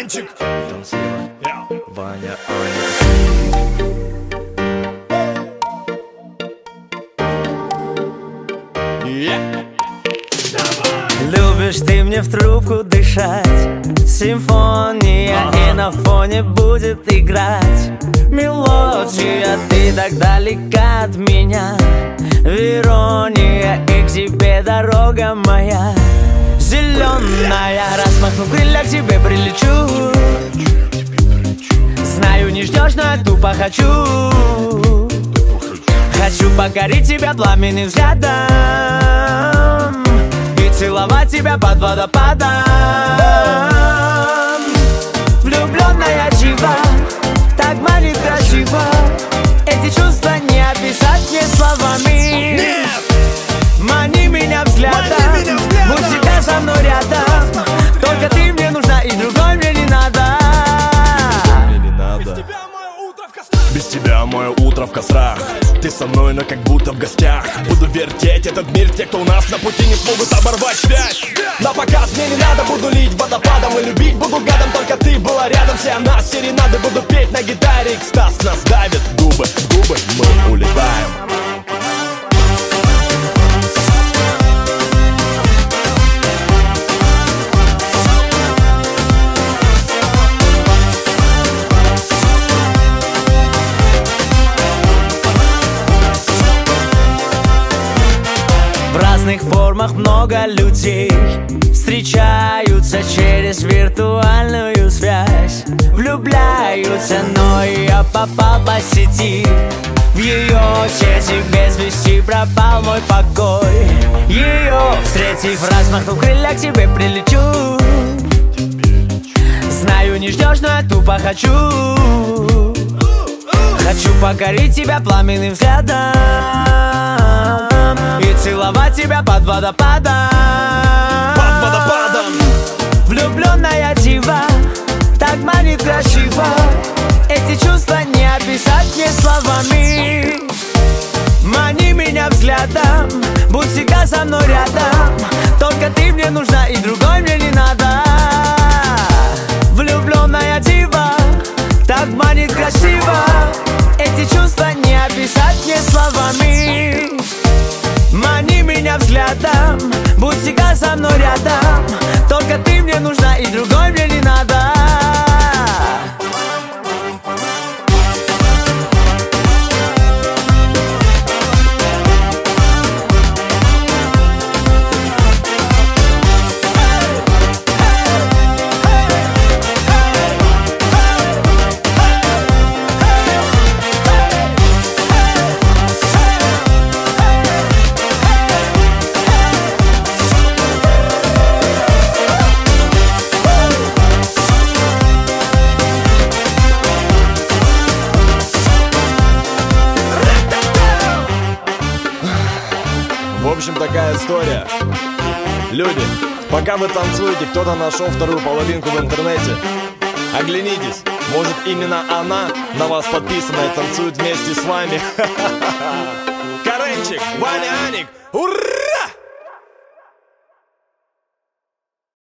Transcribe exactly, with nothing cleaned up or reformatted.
Каренчик. Там слева yeah. Ваня, Аня. yeah. Любишь ты мне в трубку дышать, симфония, ага. И на фоне будет играть мелодия. Ты так далека от меня, Верония, и к тебе дорога моя зеленая. Распахну крылья, к тебе прилечу. Знаю, не ждешь, но я тупо хочу. Хочу покорить тебя пламенным взглядом и целовать тебя под водопадом. Влюбленная дива так манит красиво. Эти чувства не описать мне словами. Нет! Мани меня взглядом, Мани меня взглядом. Будь всегда со мной рядом. Только ты мне нужна, и другой мне не надо. Мне не надо. Без тебя мое утро в кострах. Ты со мной, но как будто в гостях. Буду вертеть этот мир, те, кто у нас на пути, не смогут оборвать связь. На показ мне не надо, буду лить водопадом. И любить буду гадом, только ты была рядом. Все о нас серенады буду петь на гитаре. Экстаз нас давит, губы в губы, мы улетаем. В разных формах много людей встречаются через виртуальную связь. Влюбляются, но я попал по сети. В ее сети без вести пропал мой покой. Ее встретив, размахнув крылья, к тебе прилечу. Знаю, не ждешь, но я тупо хочу. Хочу покорить тебя пламенным взглядом и целовать тебя под водопадом. Под водопадом. Влюбленная дива так манит красиво. Эти чувства не описать мне словами. Мани меня взглядом, будь всегда со мной рядом. Только ты мне нужна, и другой мне не надо. Влюбленная дива так манит красиво. Эти чувства не описать мне словами. Мани меня взглядом, будь всегда со мной рядом. Только ты мне нужна, и другой мне не надо. В общем, такая история. Люди, пока вы танцуете, кто-то нашел вторую половинку в интернете. Оглянитесь, может именно она на вас подписана и танцует вместе с вами. Каренчик, Ваня, Аник, ура!